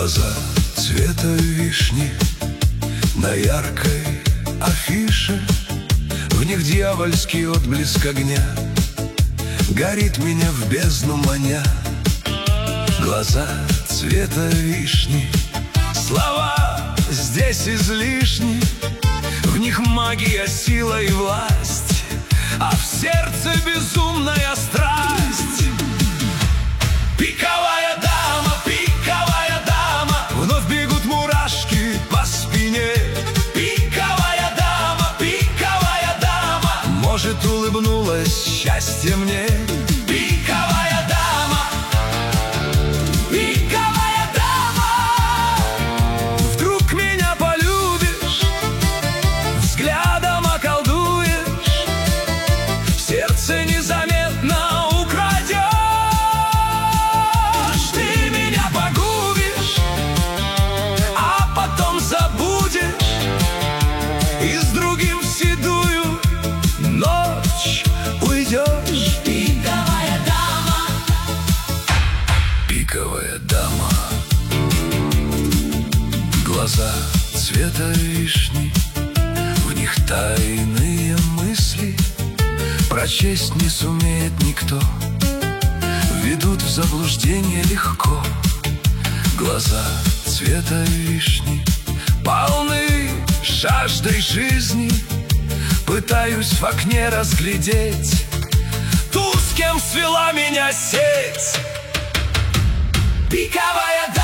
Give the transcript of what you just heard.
Глаза цвета вишни на яркой афише, в них дьявольский отблеск огня горит меня в бездну маня. Глаза цвета вишни, слова здесь излишни, в них магия, сила и власть, а в сердце безумная страсть. Пиковая дама, вновь бегут мурашки по спине. Пиковая дама, может, улыбнулось счастье мне. Пиковая дама, вдруг меня полюбишь, взглядом околдуешь, в сердце незаметно украдешь. Ты меня погубишь, а потом забудешь, и с другим в седую ночь уйдешь. Пиковая дама, пиковая дама. Глаза цвета вишни, в них тайные мысли, прочесть не сумеет никто, ведут в заблуждение легко. Глаза цвета вишни полны жаждой жизни, пытаюсь в окне разглядеть ту, с кем свела меня сеть. Пиковая дама.